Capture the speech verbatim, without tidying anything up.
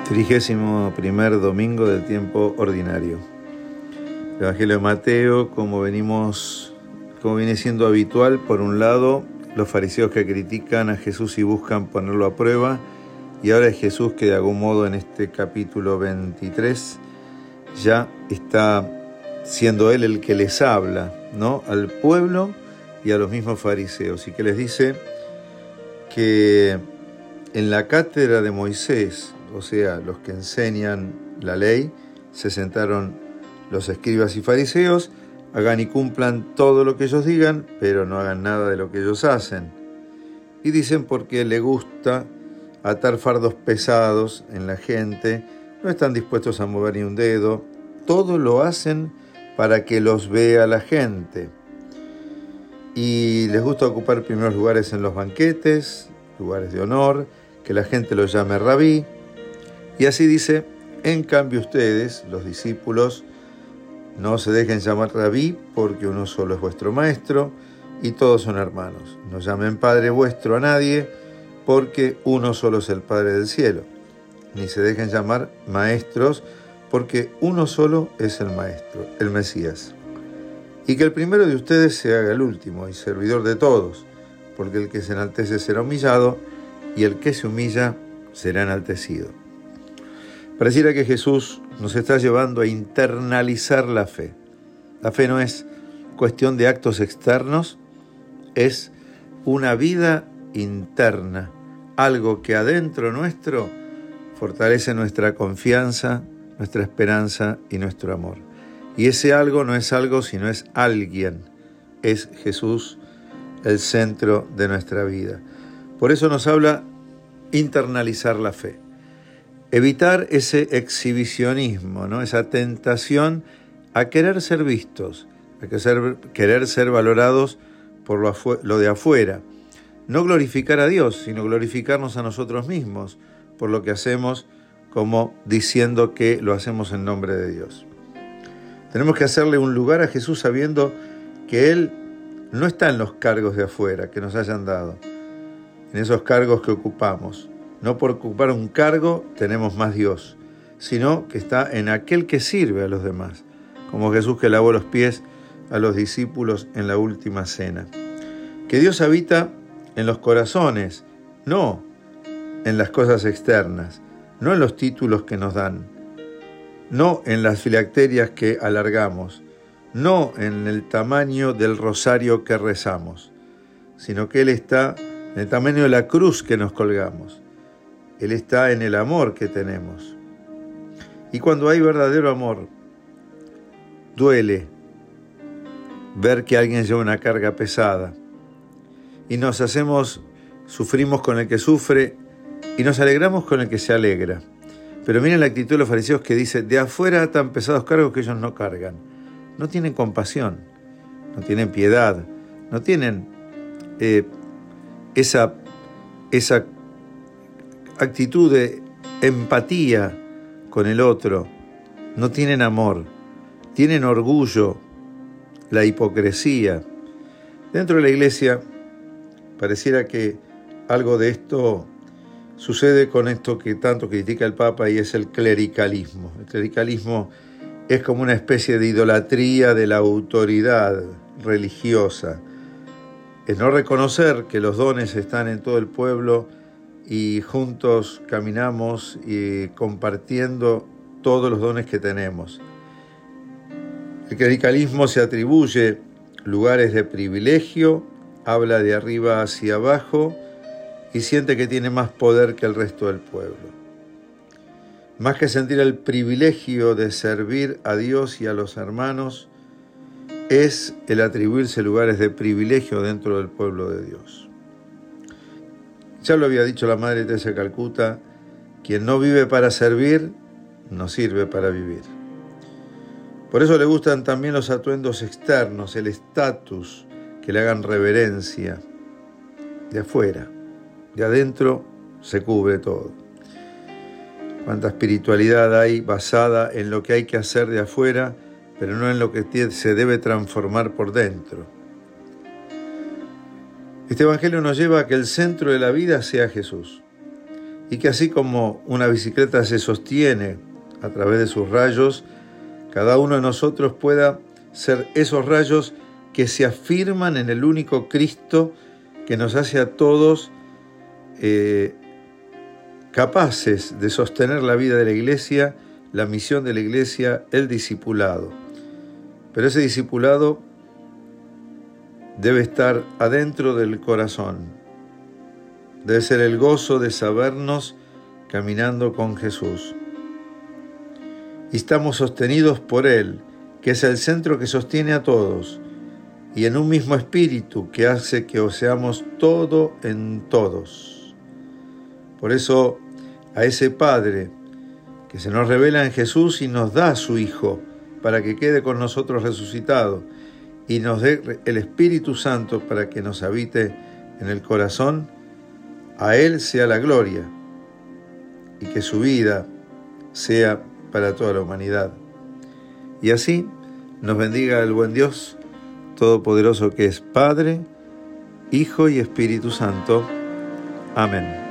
Trigésimo primer domingo del tiempo ordinario. El Evangelio de Mateo, como venimos, como viene siendo habitual, por un lado, los fariseos que critican a Jesús y buscan ponerlo a prueba, y ahora es Jesús que de algún modo en este capítulo veintitrés ya está siendo él el que les habla, ¿no?, al pueblo y a los mismos fariseos, y que les dice que en la cátedra de Moisés, o sea, los que enseñan la ley, se sentaron los escribas y fariseos, hagan y cumplan todo lo que ellos digan, pero no hagan nada de lo que ellos hacen. Y dicen porque le gusta atar fardos pesados en la gente, no están dispuestos a mover ni un dedo, todo lo hacen para que los vea la gente. Y les gusta ocupar primeros lugares en los banquetes, lugares de honor, que la gente los llame rabí. Y así dice: en cambio ustedes, los discípulos, no se dejen llamar rabí, porque uno solo es vuestro maestro y todos son hermanos. No llamen Padre vuestro a nadie, porque uno solo es el Padre del cielo. Ni se dejen llamar maestros, porque uno solo es el Maestro, el Mesías. Y que el primero de ustedes se haga el último y servidor de todos, porque el que se enaltece será humillado, y el que se humilla será enaltecido. Pareciera que Jesús nos está llevando a internalizar la fe. La fe no es cuestión de actos externos, es una vida interna, algo que adentro nuestro fortalece nuestra confianza, nuestra esperanza y nuestro amor. Y ese algo no es algo, sino es alguien. Es Jesús el centro de nuestra vida. Por eso nos habla internalizar la fe. Evitar ese exhibicionismo, ¿no?, esa tentación a querer ser vistos, a que ser, querer ser valorados por lo, afu- lo de afuera. No glorificar a Dios, sino glorificarnos a nosotros mismos por lo que hacemos, como diciendo que lo hacemos en nombre de Dios. Tenemos que hacerle un lugar a Jesús sabiendo que Él no está en los cargos de afuera que nos hayan dado, en esos cargos que ocupamos. No por ocupar un cargo tenemos más Dios, sino que está en aquel que sirve a los demás, como Jesús que lavó los pies a los discípulos en la última cena. Que Dios habita en los corazones, no en las cosas externas, no en los títulos que nos dan, no en las filacterias que alargamos, no en el tamaño del rosario que rezamos, sino que Él está en el tamaño de la cruz que nos colgamos. Él está en el amor que tenemos. Y cuando hay verdadero amor, duele ver que alguien lleva una carga pesada. Y nos hacemos, sufrimos con el que sufre y nos alegramos con el que se alegra. Pero miren la actitud de los fariseos que dice: de afuera tan pesados cargos que ellos no cargan. No tienen compasión, no tienen piedad, no tienen eh, esa, esa actitud de empatía con el otro, no tienen amor, tienen orgullo, la hipocresía. Dentro de la iglesia pareciera que algo de esto sucede con esto que tanto critica el Papa, y es el clericalismo. El clericalismo es como una especie de idolatría de la autoridad religiosa. Es no reconocer que los dones están en todo el pueblo y juntos caminamos y compartiendo todos los dones que tenemos. El clericalismo se atribuye lugares de privilegio, habla de arriba hacia abajo y siente que tiene más poder que el resto del pueblo. Más que sentir el privilegio de servir a Dios y a los hermanos, es el atribuirse lugares de privilegio dentro del pueblo de Dios. Ya lo había dicho la Madre Teresa de Calcuta: quien no vive para servir, no sirve para vivir. Por eso le gustan también los atuendos externos, el estatus, que le hagan reverencia. De afuera, de adentro se cubre todo. Cuánta espiritualidad hay basada en lo que hay que hacer de afuera, pero no en lo que se debe transformar por dentro. Este Evangelio nos lleva a que el centro de la vida sea Jesús. y que así como una bicicleta se sostiene a través de sus rayos, cada uno de nosotros pueda ser esos rayos que se afirman en el único Cristo que nos hace a todos eh, capaces de sostener la vida de la Iglesia, la misión de la Iglesia, el discipulado. Pero ese discipulado debe estar adentro del corazón. Debe ser el gozo de sabernos caminando con Jesús. Y estamos sostenidos por Él, que es el centro que sostiene a todos, y en un mismo espíritu que hace que seamos todo en todos. Por eso, a ese Padre que se nos revela en Jesús y nos da a su Hijo para que quede con nosotros resucitado, y nos dé el Espíritu Santo para que nos habite en el corazón, a Él sea la gloria, y que su vida sea para toda la humanidad. Y así nos bendiga el buen Dios Todopoderoso, que es Padre, Hijo y Espíritu Santo. Amén.